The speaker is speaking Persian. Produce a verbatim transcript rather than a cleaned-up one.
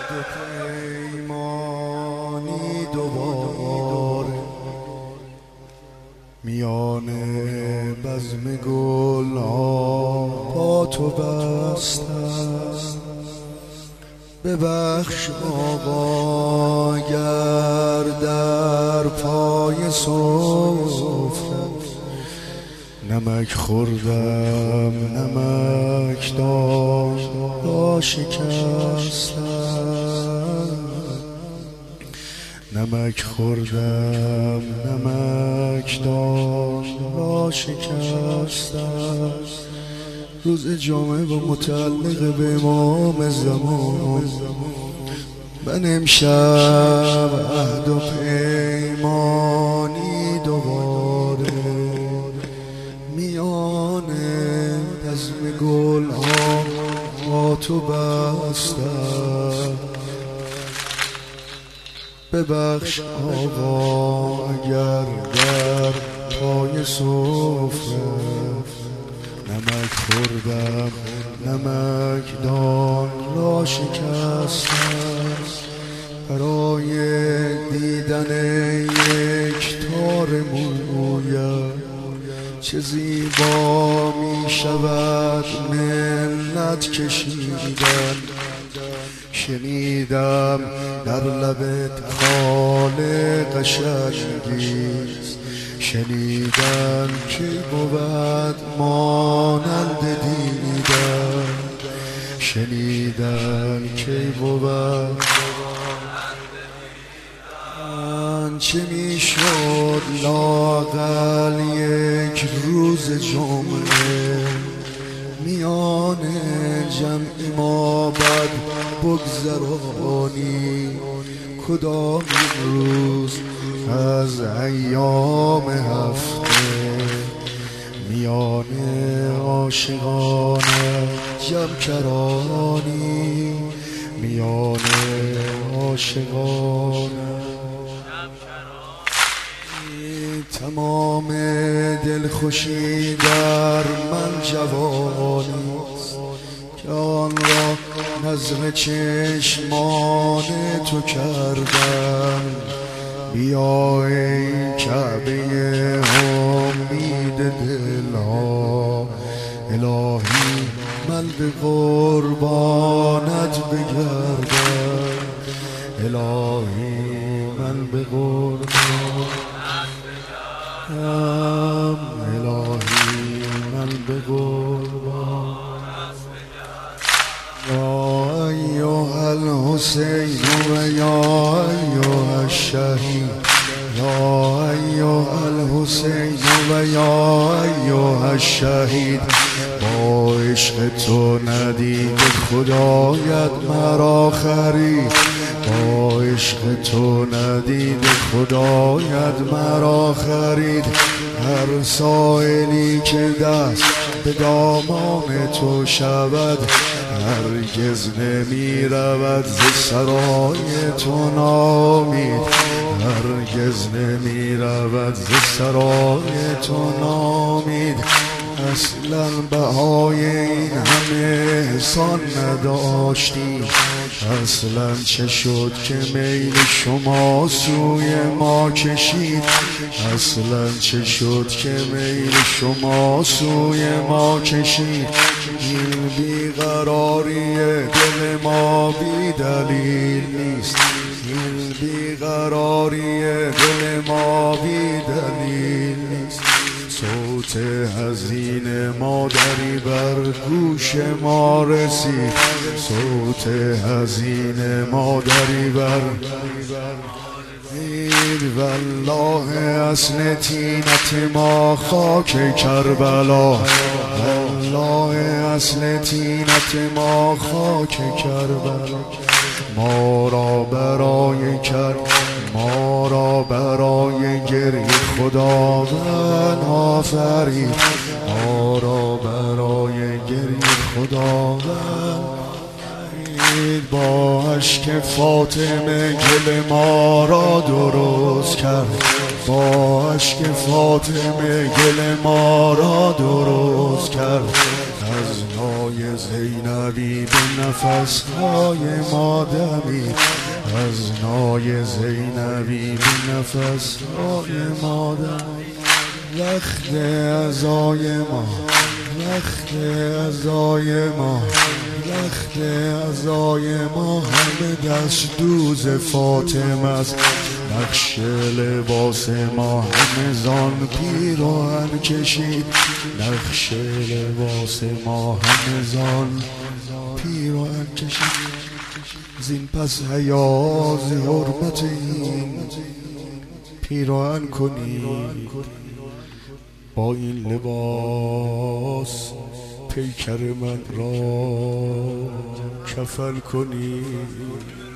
عهد پیمانی دوباره میان بزم گل ها با تو بستم. ببخش آقا اگر در پای سفره نمک خوردم، نمک دار را شکستم. نمک خوردم، نمک دار را شکستم. روز جمعه و متعلق به امام زمان، من امشب عهد و پیمانی دوباره میان بزم گل ها با تو بستم. ببخش آقا اگر در پای سفره نمک خوردم، نمک دان را شکستم. برای دیدن یک تار مویم چه زیبا می شود منت کشیدن. شنیدم در لبت خال قشنگیست، شنیدم که بود مانند دیدن. شنیدم که بود چه می شد لااقل یک روز جمعه میان جمع ما بد بگذرانی. کدام روز از ایام هفته میان عاشقان جمع کرانی، میان عاشقان تمام دلخوشی در من جوانیست که آن را نظر چشمان تو کردم. بیا ای کعبه امید دلها، الهی من به قربانت بگردم. الهی من به قربانت الهی من به قربانت یا ایها الحسین و یا ایها الشهید، یا ایها الحسین و یا ایها الشهید. با عشق تو ندید خدایت مرا خرید، با عشق تو ندید خدایت مرا خرید. هر سائلی که دست به دامان تو شود هرگز نمی رود ز سرای تو نامید، هرگز نمی رود ز سرای تو نامید. اصلا بهای این همه احسان نداشتیم، اصلا چه شد که میل شما سوی ما کشید، اصلا چه شد که میل شما سوی ما کشید. این بیقراری دل ما بی دلیل نیست، این بیقراری دل ما بی دلیل نیست. صوت حزین مادری بر گوش ما رسید، صوت حزین مادری بر اید والله اصل تینت ما خاک کربلا، والله اصل تینت ما خاک کربلا. ما را برای کر ما را برای گریه خداوند آفرید، ما را برای گریه خداوند آفرید. با اشک فاطمه گل ما را درست کرد، با اشک فاطمه گل ما را درست کرد. از های زینبی به نفسهای ما دمید، از نای زینبی به نفسهای ما دمید. وقت عزای ما، وقت عزای ما، وقت عزای ما، همه دست دوز فاطمه است. نقش لباس ما همه زان پیراهن کشید، نقش لباس ما همه زان پیراهن کشید. زین پس حیا ز حرمت این پیراهن کنید، با این لباس پیکر من را کفن کنید.